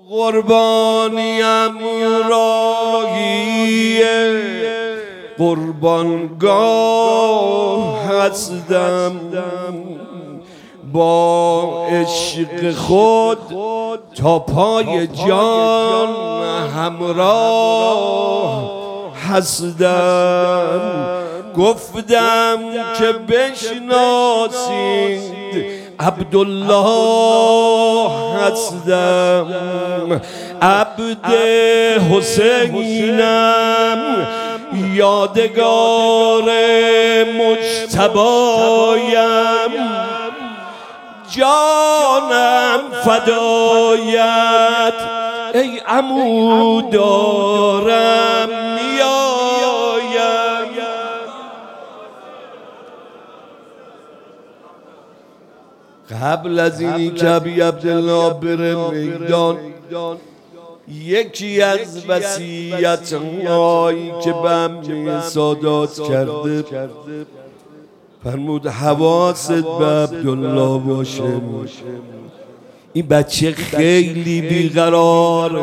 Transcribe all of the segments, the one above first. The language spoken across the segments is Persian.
قربانیم راهی قربانگاه هستم، با عشق خود تا پای جان همراه هستم. گفتم که بشناسید عبدالله هستم، عبد حسینم، یادگار مجتبایم، جانم فدایت ای عمو دارم میایم. قبل از اینی که ابی عبدالله بره میدان، یکی از وصیت‌هایی که به عمه سادات کرده فرمود حواست به عبدالله باشه، این بچه خیلی بیقراره،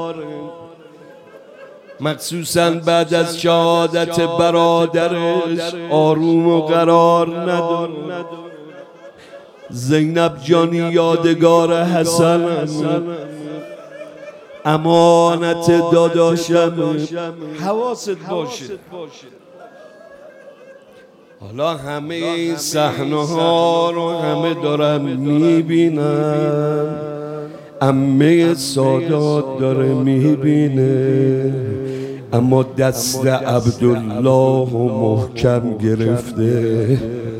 مخصوصا بعد از شهادت برادرش آروم و قرار نداره. زینب جانی یادگار حسن، امانت داداشم، حواست باشه. حالا همه این صحنه ها رو همه دارم میبینم، عمه سادات داره میبینه، اما دست عبدالله محکم گرفته،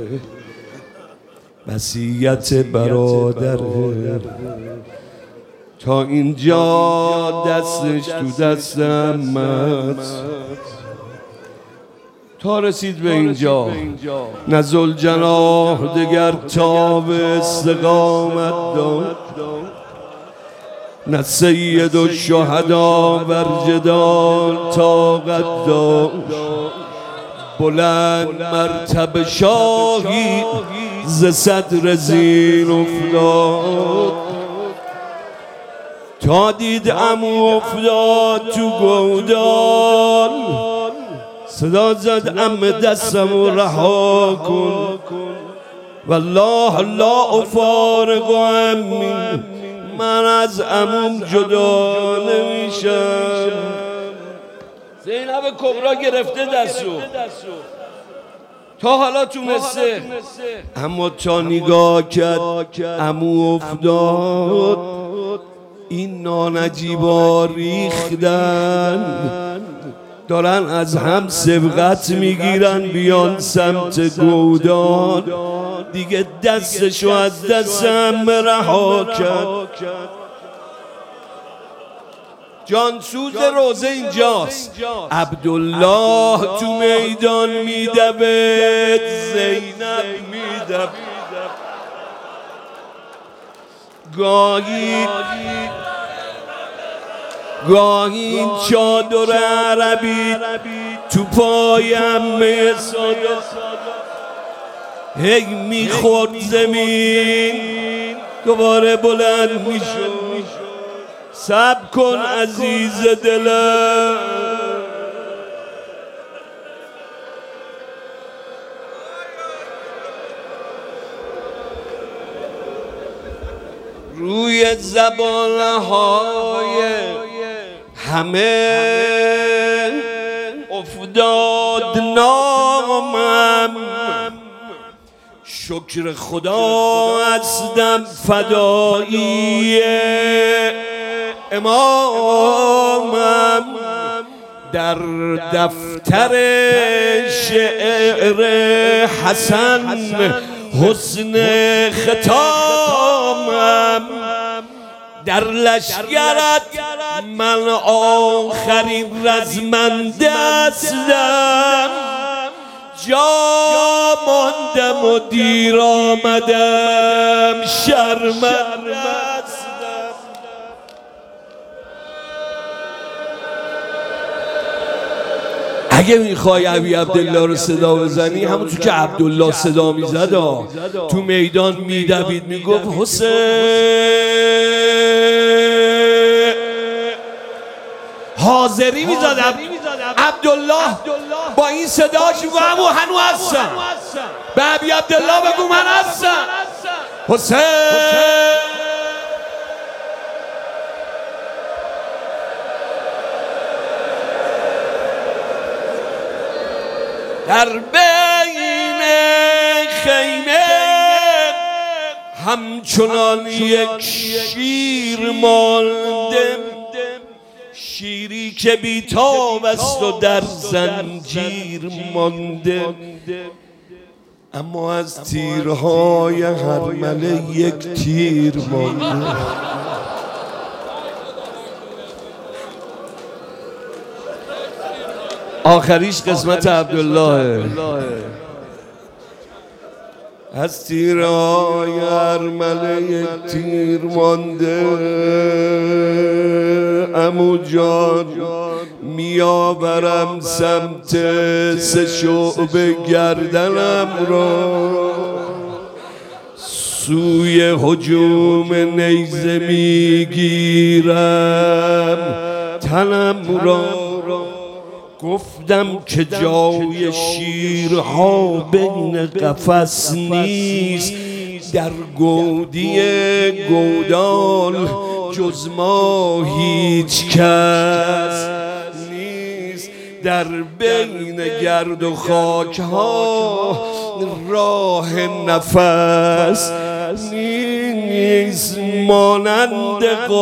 وصیت برادره. تا اینجا دستش تو دست عمت، تا رسید به اینجا نه ذوالجناح دگر تاب استقامت داد، نه سید الشهدا بر جدال طاقت داشت، بلند مرتبه شاهی ز صدر زین افتاد، تا دید عمو افتاد تو گودال، صدا زد عمه دستمو رها کن، والله لا افارق عمی، من از عموم جدا نمیشم. زینب کبرا گرفته دستو، تا حالا تونسته، اما تا نگاه کرد عمو افتاد، این نانجیبا ریختن، دارن از هم سبقت میگیرن بیان سمت گودال، دیگه دستشو از دستم رها کرد. جانسوز روزه اینجاست، عبدالله تو میدان میدوید، زینب میدوید، گاهی این چادر عربی تو پای عمه سادات هی میخورد زمین، دوباره بلند میشد. صبر کن عزیز دلم، روی زبانهای همه افتاد نامم، شکر خدا هستم فدایی امامم، در دفتر شعر حسن حسن ختامم، در لشگرت من آخرین رزمنده هستم، جا ماندم و دیر آمدم شرمنده هستم. اگه میخوای ابی عبدالله رو صدا بزنی، همونطور که عبدالله صدا میزد تو میدان میدوید میگفت حسین حاضری میزد عبدالله با این صداش میگو همو هنو هستم. به ابی عبدالله بگو من هستم. حسین در بین خیمه همچنان یک شیر مانده، شیری که بی‌تاب است و در زنجیر مانده، اما از تیرهای هرمله یک تیر مانده. آخریش قسمت عبدالله. از تیرهای هرمله یک تیر مانده، عمو جان میآورم سمت سه شعبه گردنم را، سوی هجوم نیزه میگیرم تنم را. گفتم که جای شیرها بین قفس نیست، در گودی گودال جز ما هیچ کس نیست. در بین گرد و خاک ها راه نفس نیست. مانند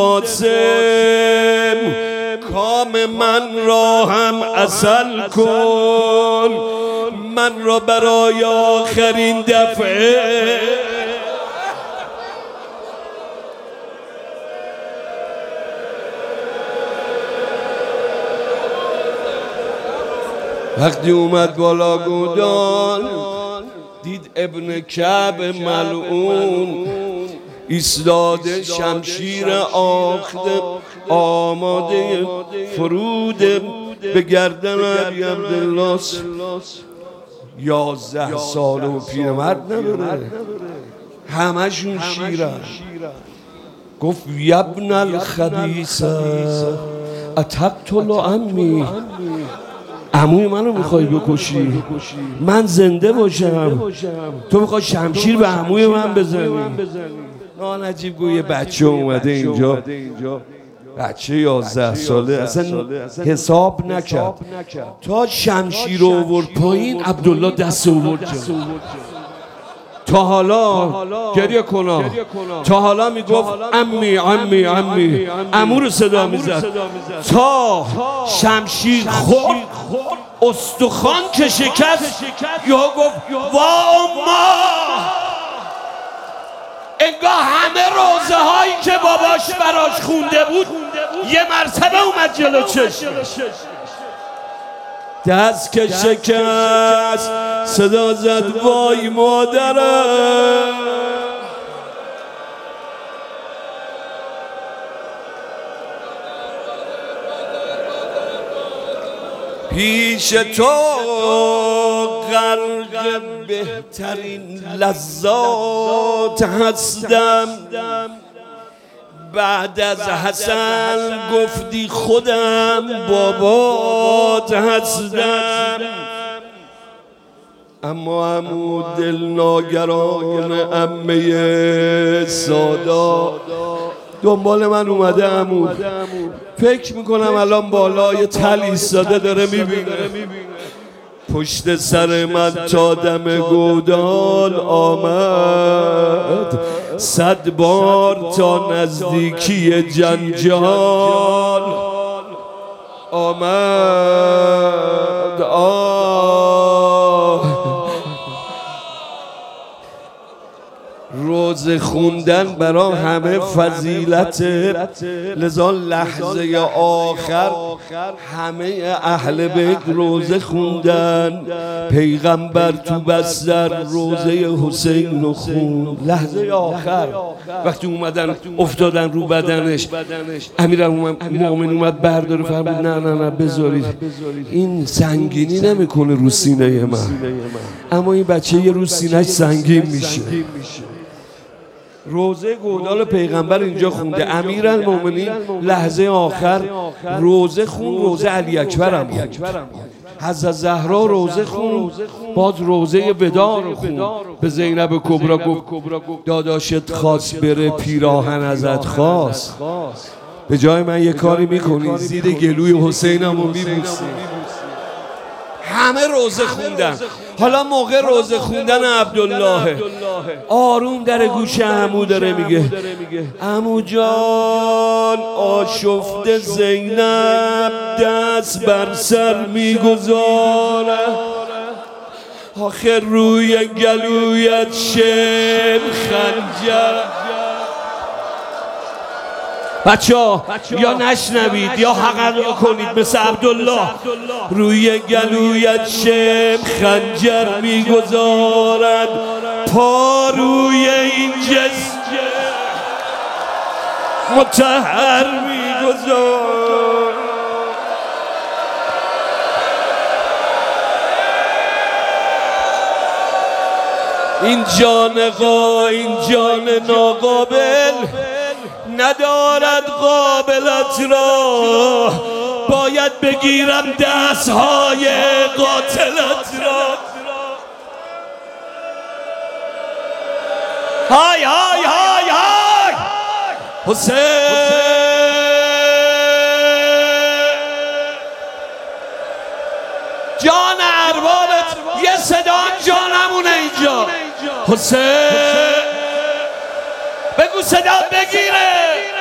قاسم کام من را هم عسل کن، من را برای آخرین دفعه. وقتی اومد بالا گودال دید ابن کعب ملعون ایستاده، شمشیر آخته آماده فرود به گردن ابی عبدالله. 11 ساله و پیرمرد نداره، همشون شیرن. گفت یبن الخبیثه اتقتل عمی، عموی منو میخوای بکشی؟ من زنده باشم، تو میخوای شمشیر به عموی من بزنی؟ نجیب گوی بچه اومده اینجا، بچه 11 ساله اصلا حساب نکرد، تا شمشیر رو آورد پایین عبدالله دست آورد جلو. تا حالا گریه کنم، تا حالا میگفت امی امی امی، عمو رو صدا میزد، تا شمشیر خورد استخوان که شکست یا گفت وا اما. انگاه همه روزه هایی که باباش براش خونده بود یه مرتبه اومد جلو چشم، دست که شکست صدا زد وای مادرم. پیش تو غرق بهترین لذات هستم، بعد از حسن گفتی خودم بابات هستم. اما عمو دل ناگران عمه سادات دنبال من اومده. عمو فکر میکنم الان بالای تل ایستاده داره میبینه پشت سر من تا دم گودال آمد، 100 بار تا نزدیکی جنجال آمد. روز خوندن برای همه فضیلت، لذا لحظه آخر همه اهل بیت روزه خوندن. پیغمبر تو بستر روزه حسین رو خوند. لحظه آخر وقتی اومدن افتادن رو بدنش، امیرالمومنین اومد برداره فرمود نه نه نه بذارید، این سنگینی نمیکنه رو سینه من، اما این بچه یه رو سینه‌اش سنگین میشه. روزه گودال پیغمبر اینجا خونده. امیرالمومنین لحظه آخر روزه خون، روزه علی اکبر هم خون. حضرت زهرا روزه خون، باز روزه وداع رو خون. به زینب کبرا گفت داداشت خواست بره پیراهن ازت خواست، به جای من یه کاری میکنی زیر گلوی حسینم رو میبوسی. همه روزه خوندن. حالا موقع روزه خوندن عبدالله آروم در گوش عمو داره میگه عمو جان آشفته زینب دست بر سر میگذاره، آخر روی گلویت شم خنجر. بچه‌ها یا نشنوید یا حق ادا کنید مثل عبدالله. روی گلویت شم خنجر میگذارد، پا روی این جسم مطهر میگذارد. این جان ناقابل ندارد قابلت را، باید بگیرم دستهای قاتلت را. های های های های حسین، جان اربابت یه صدا جانمونه اینجا. حسین بگو صدا بگیره.